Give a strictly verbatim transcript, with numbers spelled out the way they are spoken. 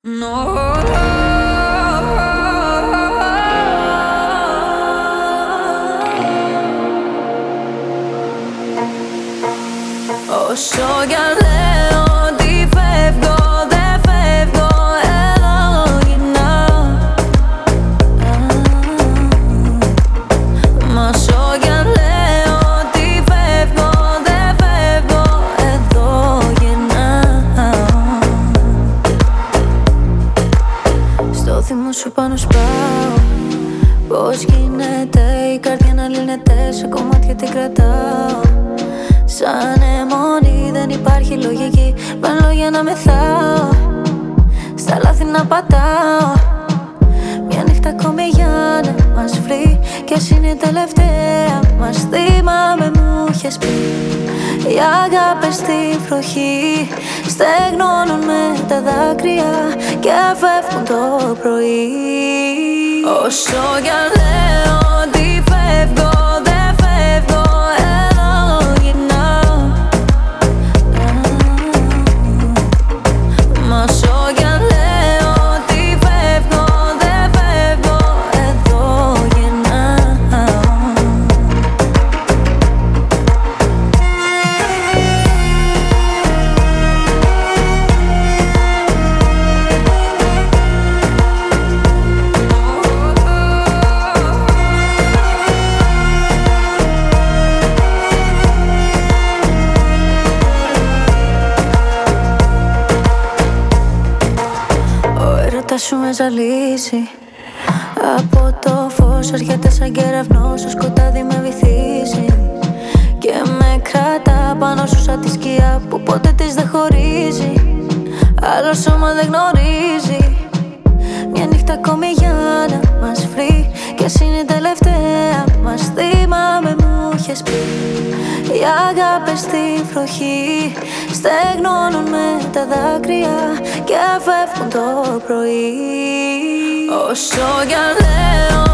No. Όσο κι αν λέω ότι φεύγω, δεν φεύγω, εδώ γυρνάω. Μα όσο κι αν λέω ότι φεύγω, δεν φεύγω, εδώ γυρνάω. Στο θυμό σου πάνω σπάω. Πώς γίνεται η καρδιά να λύνεται, σε κομμάτια την κρατάω. Σαν αιμονή δεν υπάρχει λογική, με λόγια να μεθάω, στα λάθη να πατάω. Μια νύχτα ακόμη για να μας βρει, κι ας είναι η τελευταία μας. Θυμάμαι μου είχες πει, οι αγάπες στη βροχή στεγνώνουν με τα δάκρυα και φεύγουν το πρωί. Όσο κι αν λέω ότι φεύγω, δεν φεύγω, εδώ γυρνάω. Μα όσο κι αν λέω ότι φεύγω, δεν φεύγω, εδώ γυρνάω. Θα σου με ζαλίσει. Από το φως έρχεται σαν κεραυνός, στο σκοτάδι με βυθίζει και με κρατά πάνω σου σαν τη σκιά που ποτέ της δεν χωρίζει. Άλλο σώμα δεν γνωρίζει. Μια νύχτα ακόμη για να μας βρει, κι ας είναι η τελευταία μας. Θυμάμαι μου είχες πει, οι αγάπες στη βροχή στεγνώνουν με τα δάκρυα και φεύγουν το πρωί. Όσο κι αν λέω